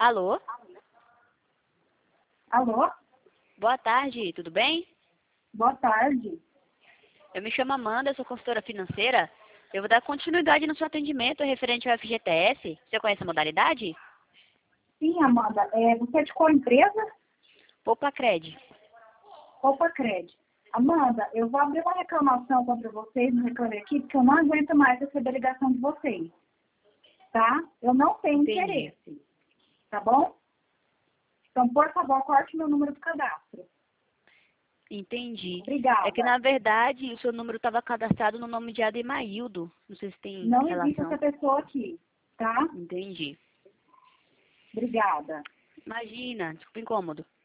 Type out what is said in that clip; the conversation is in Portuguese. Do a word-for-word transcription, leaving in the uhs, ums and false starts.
Alô? Alô? Boa tarde, tudo bem? Boa tarde. Eu me chamo Amanda, sou consultora financeira. Eu vou dar continuidade no seu atendimento referente ao F G T S. Você conhece a modalidade? Sim, Amanda. É, você é de qual empresa? Poupacred. Poupacred. Amanda, eu vou abrir uma reclamação contra vocês no Reclame Aqui, porque eu não aguento mais receber a ligação de vocês. Tá? Eu não tenho Entendi. interesse. Tá bom? Então, por favor, corte meu número do cadastro. Entendi. Obrigada. É que, na verdade, o seu número estava cadastrado no nome de Ademaildo. Não sei se tem Não existe relação. essa pessoa aqui. Tá? Entendi. Obrigada. Imagina, desculpa o incômodo.